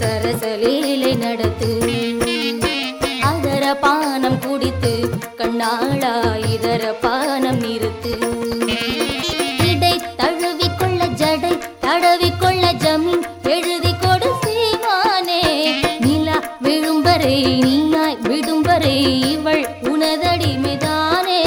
சரசலீலை நடத்து. அதர பானம் குடித்து கண்ணாளா இதர பானம் நிறுத்து. இடை தழுவிக்கொள்ள ஜடை தடவிக்கொள்ள ஜமீன் எழுதி கொடு சீமானே. நிலா விழும்பரை நீயாய் விடும்பரை இவள் உனதடிமைதானே.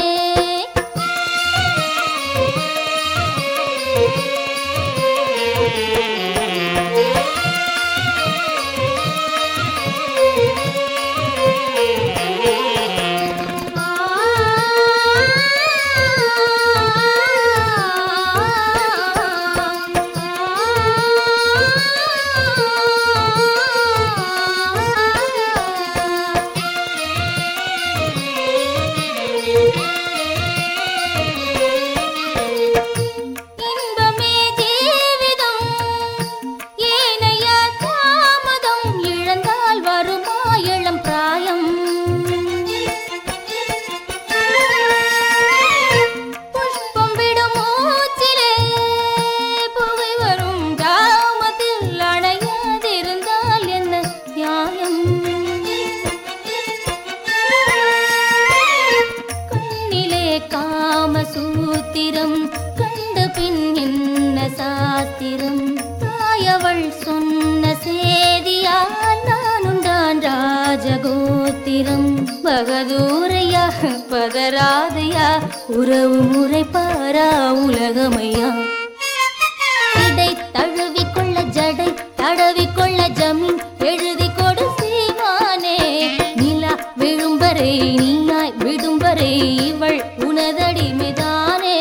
சூத்திரம் கண்ட பின் என்ன சாத்திரம். தாயவள் சொன்ன சேதியால் நானுண்டான் ராஜகோத்திரம். பகதூரையா பதராதையா உறவு முறை பாரா உலகமையா. இடை தழுவிக்கொள்ள ஜடை தடவிக்கொள்ள ஜமீன் எழுதி கொடு சீமானே. நிலா விழும்பரை நீயாய் விடும்பரை இவள் உனதடிமைதானே.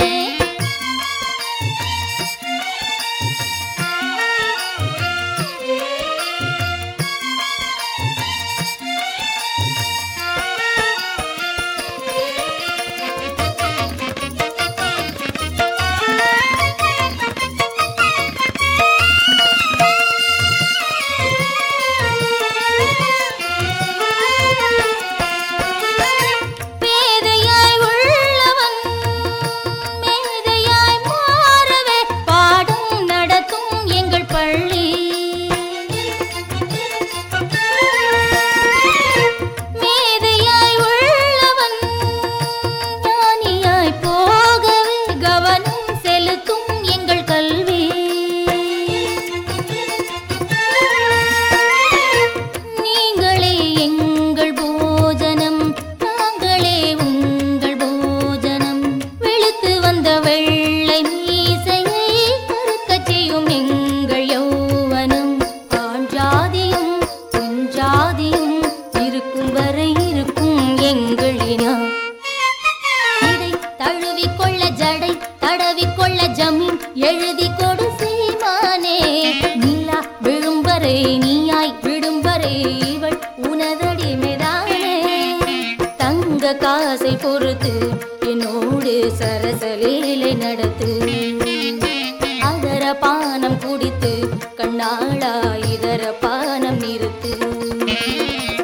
ஜமீன் எழுதி கொடு சீமானே. நிலா விழும்பரை நீயாய் விடும்பரை இவள் உனதடிமைதானே. தங்க காசை பொறுத்து என்னோடு சரசலீலை நடத்து. அதர பானம் குடித்து கண்ணாளா இதர பானம் நிறுத்து.